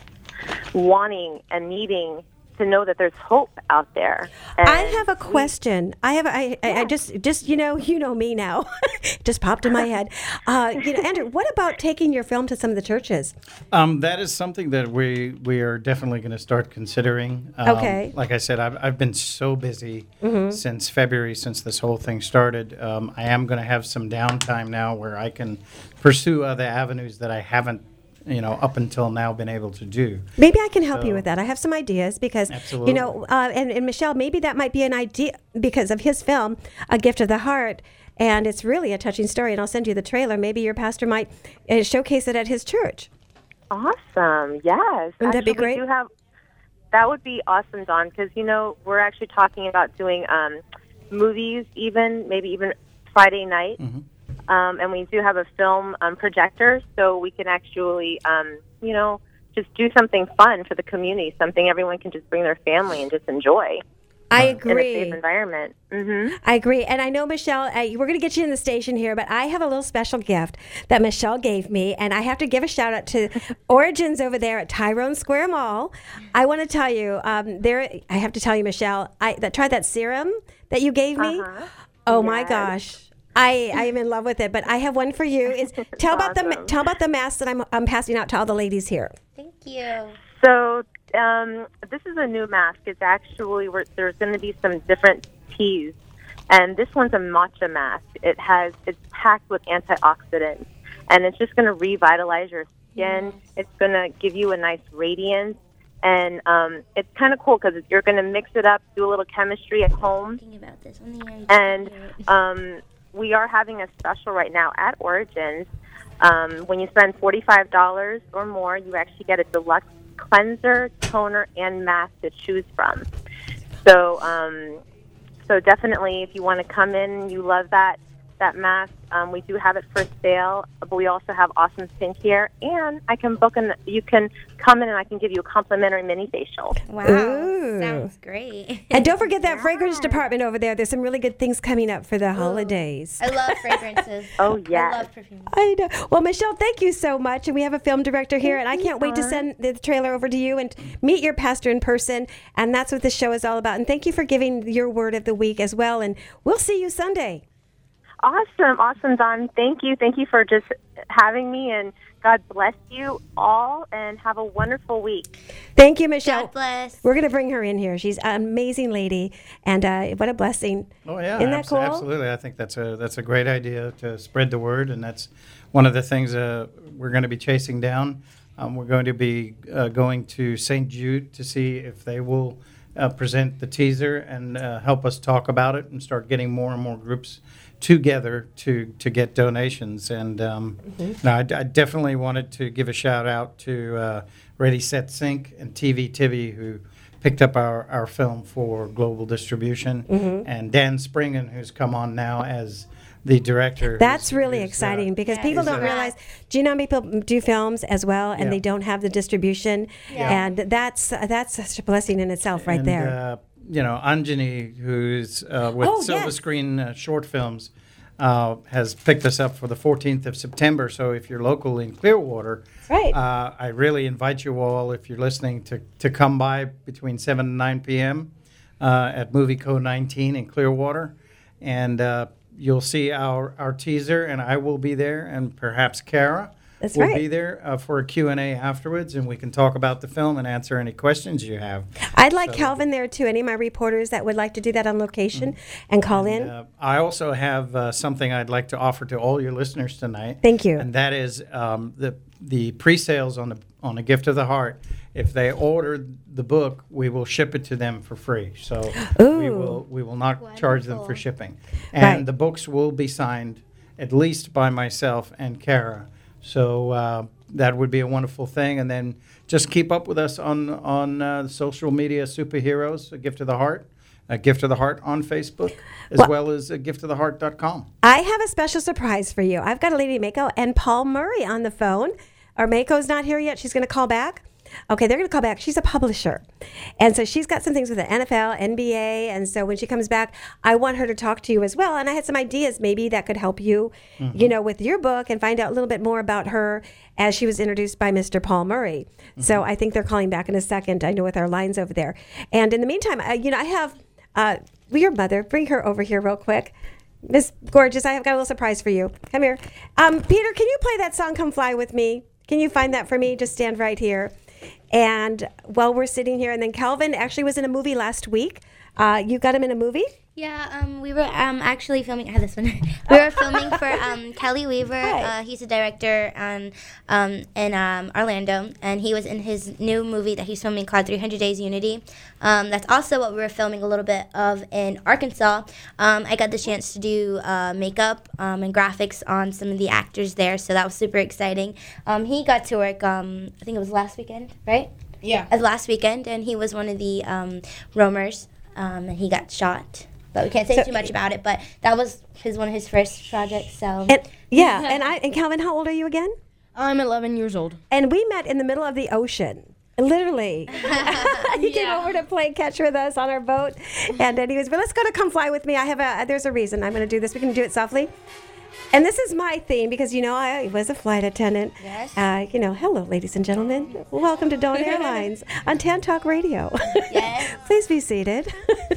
wanting and needing to know that there's hope out there. And I have a question. I have. I, I, I just, just you know, you know me now. Just popped in my head. Uh, you know, Andrew, what about taking your film to some of the churches? Um, that is something that we we are definitely going to start considering. Um, Okay. Like I said, I've I've been so busy Mhm. since February, since this whole thing started. Um, I am going to have some downtime now where I can pursue other avenues that I haven't, you know, up until now been able to do. Maybe I can help you So- with that. I have some ideas because, Absolutely. you know, uh, and, and Michelle, maybe that might be an idea because of his film, A Gift of the Heart. And it's really a touching story. And I'll send you the trailer. Maybe your pastor might uh, showcase it at his church. Awesome. Yes. Wouldn't that be Actually, great? We do have, that would be awesome, Dawn, because, you know, we're actually talking about doing um, movies even, maybe even Friday night. Um, and we do have a film um, projector, so we can actually, um, you know, just do something fun for the community, something everyone can just bring their family and just enjoy. I In a agree. safe environment. Mm-hmm. I agree. And I know, Michelle, uh, we're going to get you in the station here, but I have a little special gift that Michelle gave me. And I have to give a shout out to Origins over there at Tyrone Square Mall. I want to tell you, um, there. I have to tell you, Michelle, I that, tried that serum that you gave me. Uh-huh. Oh, my Yes. gosh. I, I am in love with it, but I have one for you. It's, tell about the ma- Awesome. tell about the mask that I'm I'm passing out to all the ladies here. Thank you. So um, this is a new mask. It's actually, we're, there's going to be some different teas. And this one's a matcha mask. It has, it's packed with antioxidants. And it's just going to revitalize your skin. It's going to give you a nice radiance. And um, it's kind of cool because you're going to mix it up, do a little chemistry at home. Thinking about this on the air. And um, we are having a special right now at Origins. Um, when you spend forty-five dollars or more, you actually get a deluxe cleanser, toner, and mask to choose from. So, um, so definitely, if you want to come in, you love that that mask. Um, we do have it for sale, but we also have awesome skincare, and I can book and you can come in and I can give you a complimentary mini facial. Wow, Ooh. sounds great. And don't forget that fragrance department over there. There's some really good things coming up for the holidays. I love fragrances. Oh, yeah. I love perfume. I know. Well, Michelle, thank you so much. And we have a film director here, and I can't wait to send the trailer over to you and meet your pastor in person. And that's what this show is all about. And thank you for giving your word of the week as well. And we'll see you Sunday. Awesome, awesome, Don. Thank you. Thank you for just having me, and God bless you all, and have a wonderful week. Thank you, Michelle. God bless. We're going to bring her in here. She's an amazing lady, and uh, what a blessing. Oh yeah, Isn't that abs- cool? absolutely. I think that's a that's a great idea to spread the word, and that's one of the things uh, we're going to be chasing down. Um, we're going to be uh, going to Saint Jude to see if they will uh, present the teaser and uh, help us talk about it and start getting more and more groups together to to get donations. And um, Mm-hmm. no, I, I definitely wanted to give a shout out to uh, Ready Set Sync and T V Tivy, who picked up our, our film for global distribution, Mhm. and Dan Springen, who's come on now as the director. That's who's- really who's, uh, exciting because people is, don't uh, realize. Do you know how many people do films as well, and Yeah. they don't have the distribution? Yeah. And that's that's such a blessing in itself, right and, there. Uh, you know, Anjani, who's uh, with Oh, Silver yes. Screen uh, Short Films, uh, has picked us up for the fourteenth of September. So if you're local in Clearwater, right. uh, I really invite you all, if you're listening, to, to come by between seven and nine p.m. Uh, at Movie Co nineteen in Clearwater. And uh, you'll see our, our teaser, and I will be there, and perhaps Kara That's will right. be there uh, for a Q and A afterwards, and we can talk about the film and answer any questions you have. I'd like So- Calvin there too. Any of my reporters that would like to do that on location and call in. Uh, I also have uh, something I'd like to offer to all your listeners tonight. Thank you. And that is um, the the pre-sales on the on a Gift of the Heart. If they order the book, we will ship it to them for free. So we Ooh. will we will not charge them for shipping. And Right. the books will be signed at least by myself and Kara. So uh, that would be a wonderful thing. And then just keep up with us on on uh, social media superheroes, A Gift of the Heart. A Gift of the Heart on Facebook, as Well- well as a gift of the heart dot com. I have a special surprise for you. I've got a lady Mako and Paul Murray on the phone. Our Mako's not here yet. She's going to call back. Okay, they're going to call back. She's a publisher. And so she's got some things with the N F L, N B A. And so when she comes back, I want her to talk to you as well. And I had some ideas maybe that could help you, Mhm. you know, with your book and find out a little bit more about her as she was introduced by Mister Paul Murray. So I think they're calling back in a second. I know with our lines over there. And in the meantime, I, you know, I have uh, your mother. Bring her over here real quick. Miss Gorgeous, I have got a little surprise for you. Come here. Um, Peter, can you play that song, Come Fly With Me? Can you find that for me? Just stand right here. And while we're sitting here, and then Calvin actually was in a movie last week. Uh, you got him in a movie? Yeah, um, we were um, actually filming. I have this one. We were filming for um, Kelly Weaver. Uh, he's a director um, um, in um, Orlando, and he was in his new movie that he's filming called three hundred Days Unity. Um, that's also what we were filming a little bit of in Arkansas. Um, I got the chance to do uh, makeup um, and graphics on some of the actors there, so that was super exciting. Um, he got to work, um, I think it was last weekend, right? Yeah. Uh, last weekend, and he was one of the um, roamers, um, and he got shot. But we can't say So- too much about it. But that was his one of his first projects. So And, yeah, and I and Calvin, how old are you again? I'm eleven years old. And we met in the middle of the ocean. Literally. He came over to play catch with us on our boat. And then he was, well, let's go to Come Fly With Me. I have a, there's a reason I'm going to do this. We can do it softly. And this is my theme because, you know, I was a flight attendant. Yes. Uh, you know, hello, ladies and gentlemen. Welcome to Dawn Airlines on Tan Talk Radio. Yes. Please be seated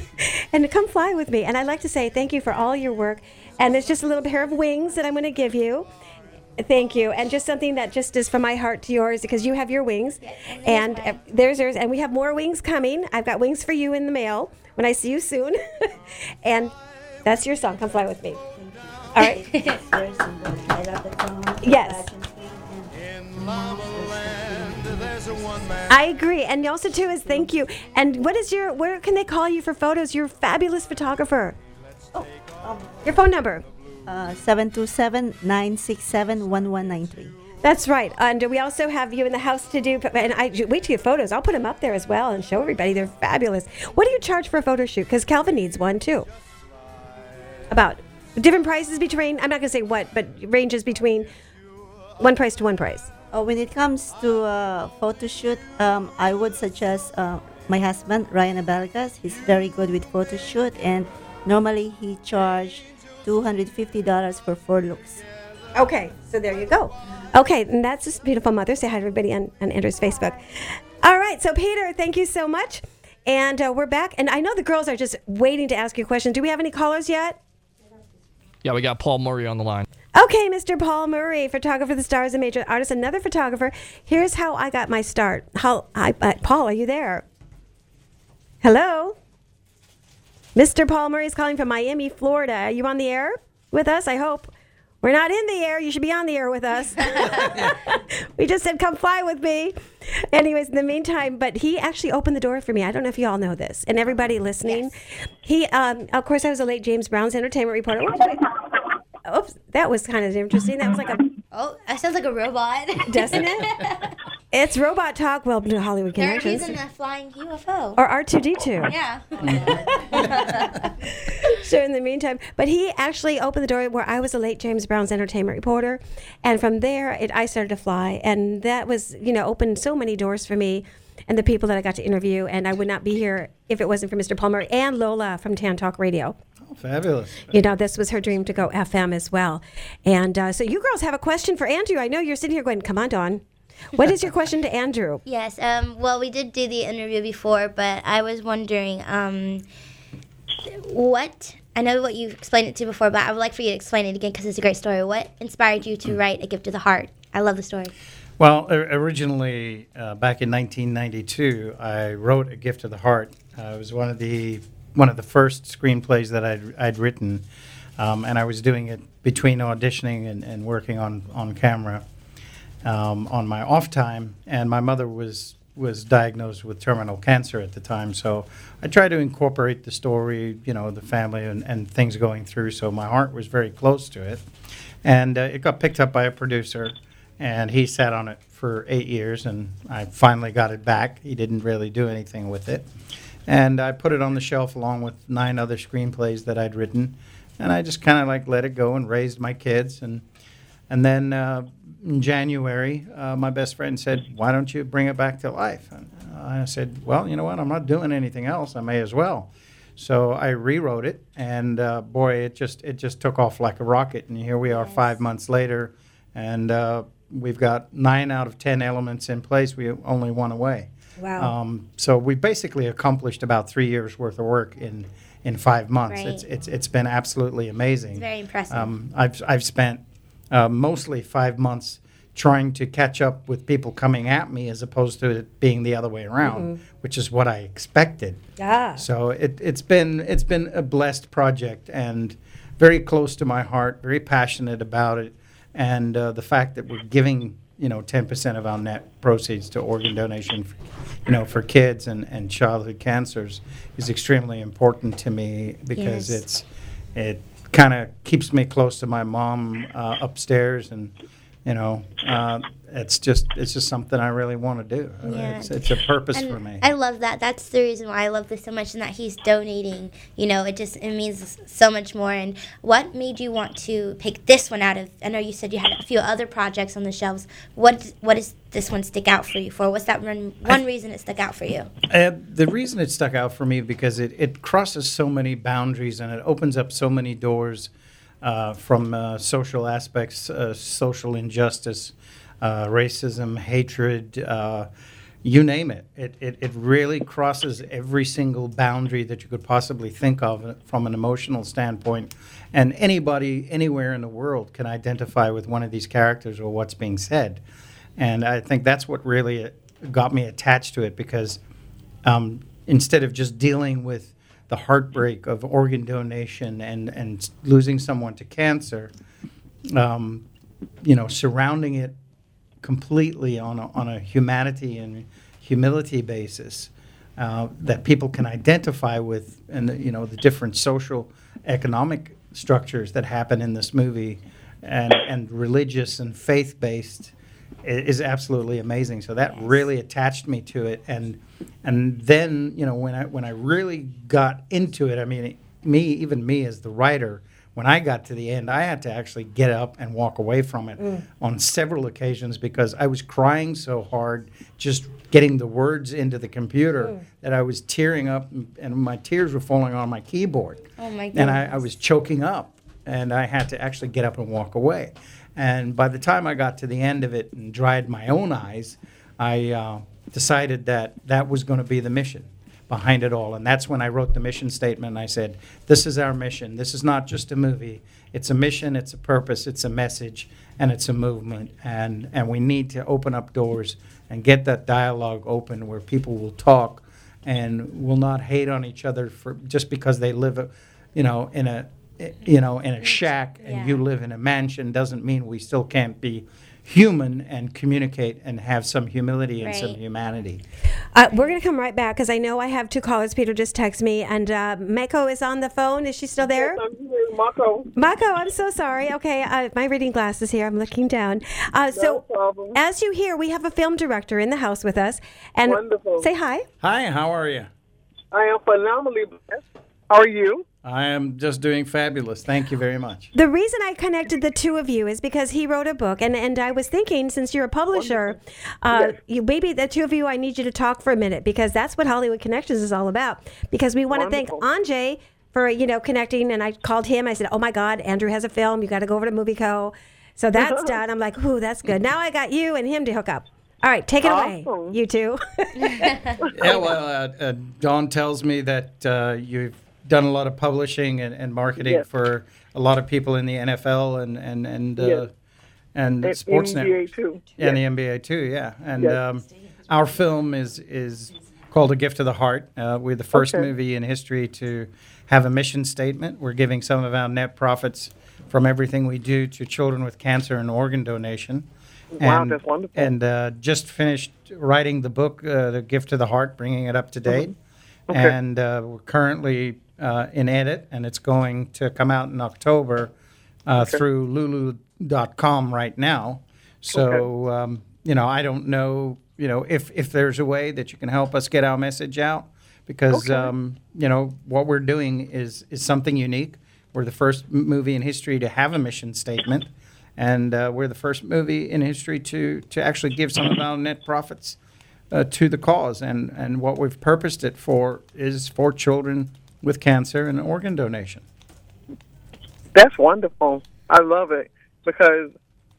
and come fly with me. And I'd like to say thank you for all your work. And there's just a little pair of wings that I'm going to give you. Thank you. And just something that just is from my heart to yours because you have your wings. And uh, there's yours. And we have more wings coming. I've got wings for you in the mail when I see you soon. And that's your song, Come Fly With Me. All right. Yes. I agree. And also, too, is thank you. And what is your, where can they call you for photos? You're a fabulous photographer. Oh, um, your phone number. Uh, seven two seven, nine six seven, one one nine three. That's right. And we also have you in the house to do, and I wait to get photos. I'll put them up there as well and show everybody. They're fabulous. What do you charge for a photo shoot? Because Calvin needs one, too. About Different prices between, I'm not going to say what, but ranges between one price to one price. Uh, when it comes to uh, photo shoot, um, I would suggest uh, my husband, Ryan Abelgas. He's very good with photo shoot, and normally he charges two hundred fifty dollars for four looks. Okay, so there you go. Okay, and that's this beautiful mother. Say hi to everybody on, on Andrew's Facebook. All right, so Peter, thank you so much. And uh, we're back. And I know the girls are just waiting to ask you a question. Do we have any callers yet? Yeah, we got Paul Murray on the line. Okay, Mister Paul Murray, photographer, the stars, and major artist, another photographer. Here's how I got my start. How, I, uh, Paul, are you there? Hello? Mister Paul Murray is calling from Miami, Florida. Are you on the air with us? I hope. We're not in the air. You should be on the air with us. We just said, come fly with me. Anyways, in the meantime, but he actually opened the door for me. I don't know if you all know this. And everybody listening, yes. he, um, of course, I was a late James Brown's entertainment reporter. Oops, that was kind of interesting. That was like a... Oh, that sounds like a robot. Doesn't it? It's Robot Talk. Well, to Hollywood Connections. They're using a flying U F O. Or R two D two. Yeah. So in the meantime, but he actually opened the door where I was a late James Brown's entertainment reporter. And from there, it, I started to fly. And that was, you know, opened so many doors for me and the people that I got to interview. And I would not be here if it wasn't for Mister Palmer and Lola from Tan Talk Radio. Oh, fabulous. You know, this was her dream to go F M as well. And uh, so you girls have a question for Andrew. I know you're sitting here going, come on, Dawn. What is your question to Andrew? Yes. Um, well, we did do the interview before, but I was wondering um, what, I know what you've explained it to before, but I would like for you to explain it again because it's a great story. What inspired you to write A Gift of the Heart? I love the story. Well, originally, uh, back in nineteen ninety-two, I wrote A Gift of the Heart. Uh, it was one of the one of the first screenplays that I'd, I'd written, um, and I was doing it between auditioning and, and working on, on camera um, on my off time, and my mother was, was diagnosed with terminal cancer at the time, so I tried to incorporate the story, you know, the family and, and things going through, so my heart was very close to it, and uh, it got picked up by a producer, and he sat on it for eight years, and I finally got it back. He didn't really do anything with it. And I put it on the shelf along with nine other screenplays that I'd written. And I just kind of like let it go and raised my kids. And and then uh, in January, uh, my best friend said, why don't you bring it back to life? And I said, well, you know what? I'm not doing anything else. I may as well. So I rewrote it. And uh, boy, it just it just took off like a rocket. And here we are yes. five months later. And uh, we've got nine out of ten elements in place. We only one away. Wow. Um, so we basically accomplished about three years worth of work in, in five months. Right. It's it's it's been absolutely amazing. It's very impressive. Um, I've I've spent uh, mostly five months trying to catch up with people coming at me as opposed to it being the other way around, mm-hmm. which is what I expected. Yeah. So it it's been it's been a blessed project and very close to my heart. Very passionate about it, and uh, the fact that we're giving, you know, ten percent of our net proceeds to organ donation, for, you know, for kids and, and childhood cancers is extremely important to me because Yes. it's it kind of keeps me close to my mom uh, upstairs, and you know, uh, it's just it's just something I really want to do. Yeah. It's, it's a purpose And for me. I love that. That's the reason why I love this so much, and that he's donating. You know, it just it means so much more. And what made you want to pick this one out of? I know you said you had a few other projects on the shelves. What what does this one stick out for you for? What's that one one reason it stuck out for you? Uh, the reason it stuck out for me because it, it crosses so many boundaries and it opens up so many doors uh, from uh, social aspects, uh, social injustice, uh, racism, hatred, uh, you name it. It, it. it really crosses every single boundary that you could possibly think of from an emotional standpoint. And anybody anywhere in the world can identify with one of these characters or what's being said. And I think that's what really got me attached to it because um, instead of just dealing with the heartbreak of organ donation and, and losing someone to cancer, um, you know, surrounding it completely on a, on a humanity and humility basis uh, that people can identify with, and you know, the different social, economic structures that happen in this movie, and and religious and faith-based, is absolutely amazing. So that really attached me to it, and and then you know when I when I really got into it, I mean, me even me as the writer. when I got to the end, I had to actually get up and walk away from it Mm. on several occasions because I was crying so hard just getting the words into the computer Mm. that I was tearing up and, and my tears were falling on my keyboard. Oh my And I, I goodness. was choking up and I had to actually get up and walk away. And by the time I got to the end of it and dried my own eyes, I uh, decided that that was going to be the mission behind it all. And that's when I wrote the mission statement. And I said, this is our mission. This is not just a movie. It's a mission, it's a purpose, it's a message, and it's a movement. And, and we need to open up doors and get that dialogue open where people will talk and will not hate on each other for just because they live, a, you know, in a, you know, in a shack and Yeah. you live in a mansion doesn't mean we still can't be human and communicate and have some humility and some Right. humanity. Uh, we're going to come right back because I know I have two callers. Peter just texted me, and uh, Mako is on the phone. Is she still there? Mako. Mako, I'm so sorry. Okay, uh, my reading glasses here. I'm looking down. Uh, so, as you hear, we have a film director in the house with us. And Wonderful. say hi. Hi, how are you? I am phenomenally blessed. How are you? I am just doing fabulous. Thank you very much. The reason I connected the two of you is because he wrote a book, and, and I was thinking, since you're a publisher, uh, you, maybe the two of you, I need you to talk for a minute because that's what Hollywood Connections is all about. Because we want to thank Anjay for you know connecting, and I called him. I said, "Oh my God, Andrew has a film. You got to go over to MovieCo." So that's done. I'm like, "Ooh, that's good." Now I got you and him to hook up. All right, take it away, you two. Yeah, well, uh, uh, Dawn tells me that uh, you've done a lot of publishing and, and marketing Yes. for a lot of people in the N F L and and and uh, Yes. and And sports N B A networks. too. Yeah, and the Yes. N B A too. Yeah, and Yes. um, our film is is called A Gift to the Heart. Uh, we're the first Okay. movie in history to have a mission statement. We're giving some of our net profits from everything we do to children with cancer and organ donation. Wow, and, that's wonderful. And uh, just finished writing the book, uh, The Gift to the Heart, bringing it up to date. Mhm. Okay. And uh, we're currently uh, in edit, and it's going to come out in October uh, Okay. through lulu dot com right now. So, um, you know, I don't know, you know, if, if there's a way that you can help us get our message out, because, Okay. um, you know, what we're doing is, is something unique. We're the first m- movie in history to have a mission statement, and uh, we're the first movie in history to, to actually give some of our net profits uh, to the cause. And, and what we've purposed it for is for children with cancer and organ donation. That's wonderful. I love it because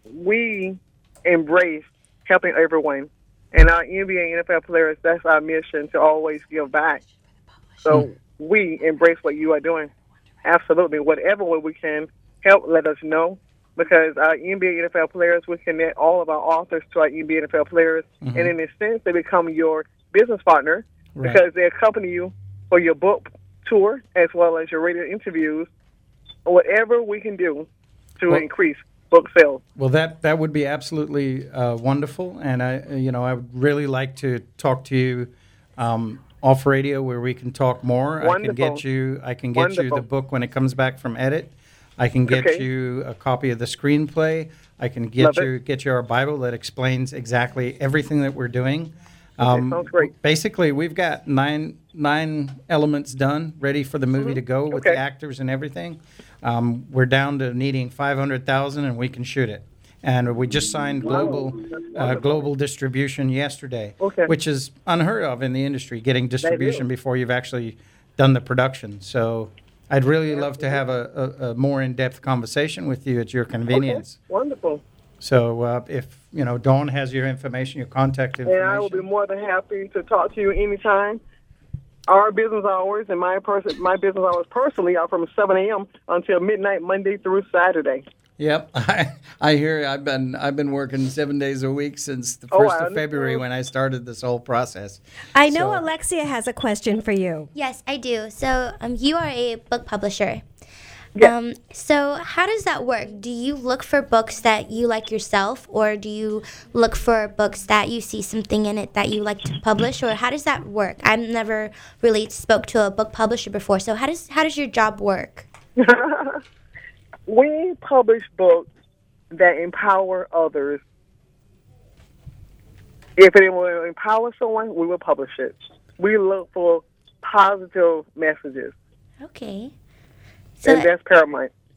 we embrace helping everyone. And our N B A and N F L players, that's our mission, to always give back. So we embrace what you are doing. Absolutely. Whatever way we can help, let us know. Because our N B A and N F L players, we connect all of our authors to our N B A and N F L players. Mhm. And in a sense, they become your business partner Right. because they accompany you for your book tour as well as your radio interviews. Whatever we can do to Well- increase book sales. Well, that, that would be absolutely uh, wonderful, and I, uh, you know, I would really like to talk to you um, off radio where we can talk more. I can get Wonderful. you, I can get you Wonderful. the book when it comes back from edit. I can get Okay. you a copy of the screenplay. I can get Love it. you get you our Bible that explains exactly everything that we're doing. Okay, sounds great. Basically, we've got nine nine elements done, ready for the movie to go with Okay. the actors and everything. Um, we're down to needing five hundred thousand, and we can shoot it. And we just signed global uh, global distribution yesterday, Okay. which is unheard of in the industry, getting distribution before you've actually done the production. So I'd really love to have a, a, a more in-depth conversation with you at your convenience. Wonderful. So uh, if, you know, Dawn has your information, your contact And I information. will be more than happy to talk to you anytime. Our business hours and my person, my business hours personally are from seven a.m. until midnight, Monday through Saturday. Yep, I, I hear. I've been I've been working seven days a week since the Oh, first I of February understand. when I started this whole process. I know So- Alexia has a question for you. Yes, I do. So um, you are a book publisher. Um, so how does that work? Do you look for books that you like yourself, or do you look for books that you see something in it that you like to publish, or how does that work? I've never really spoke to a book publisher before. So how does how does your job work? We publish books that empower others. If it will empower someone, we will publish it. We look for positive messages, Okay. So and that's paramount.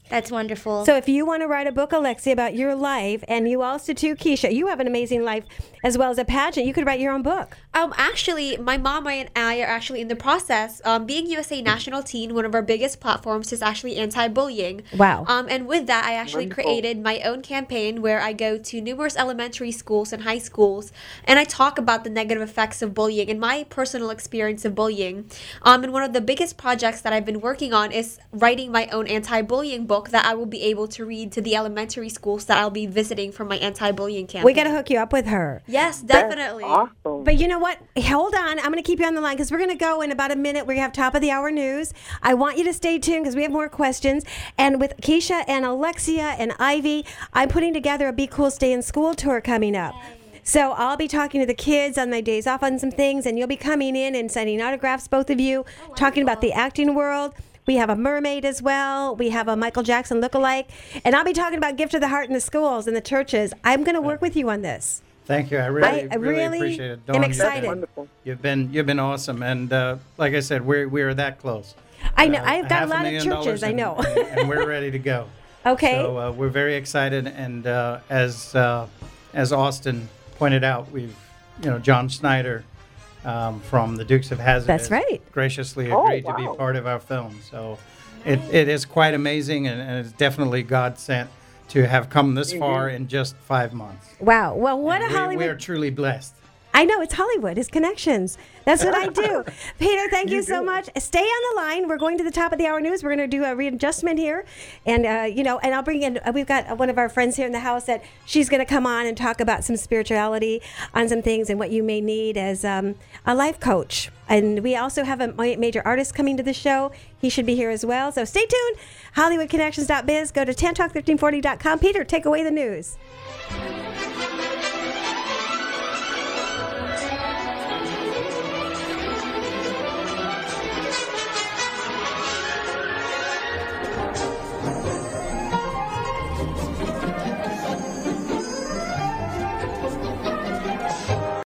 That's wonderful. So if you want to write a book, Alexia, about your life, and you also too, Keisha, you have an amazing life as well as a pageant. You could write your own book. Um, actually, my mom and I are actually in the process. Um, being U S A National Teen, one of our biggest platforms is actually anti-bullying. Wow. Um, and with that, I actually Wonderful. created my own campaign where I go to numerous elementary schools and high schools, and I talk about the negative effects of bullying and my personal experience of bullying. Um, and one of the biggest projects that I've been working on is writing my own anti-bullying book that I will be able to read to the elementary schools that I'll be visiting for my anti-bullying campaign. We got to hook you up with her. Yes, definitely. But you know what? Hold on. I'm going to keep you on the line because we're going to go in about a minute. We have top of the hour news. I want you to stay tuned because we have more questions. And with Keisha and Alexia and Ivy, I'm putting together a Be Cool Stay in School tour coming up. So I'll be talking to the kids on my days off on some things, and you'll be coming in and signing autographs, both of you, talking about the acting world. We have a mermaid as well. We have a Michael Jackson lookalike. And I'll be talking about Gift of the Heart in the schools and the churches. I'm going to work with you on this. Thank you. I really, I- I really, really appreciate it. am Dawn, excited. You've been, you've been you've been awesome, and uh, like I said, we're we're that close. I know. Uh, I've got a half lot of million churches. dollars I and- know. and, and we're ready to go. Okay. So uh, we're very excited, and uh, as uh, as Austin pointed out, we've you know John Schneider um, from the Dukes of Hazzard That's has right. graciously Oh, agreed to be wow. part of our film. So it, it is quite amazing, and, and it's definitely God sent to have come this far in just five months. Wow. Well, what And a we, Hollywood. we are truly blessed. I know, it's Hollywood. It's connections. That's what I do. Peter, thank you, so much. Stay on the line. We're going to the top of the hour news. We're going to do a readjustment here. And, uh, you know, and I'll bring in, uh, we've got one of our friends here in the house that she's going to come on and talk about some spirituality on some things and what you may need as um, a life coach. And we also have a ma- major artist coming to the show. He should be here as well. So stay tuned. Hollywood Connections dot biz. Go to tan talk thirteen forty dot com. Peter, take away the news.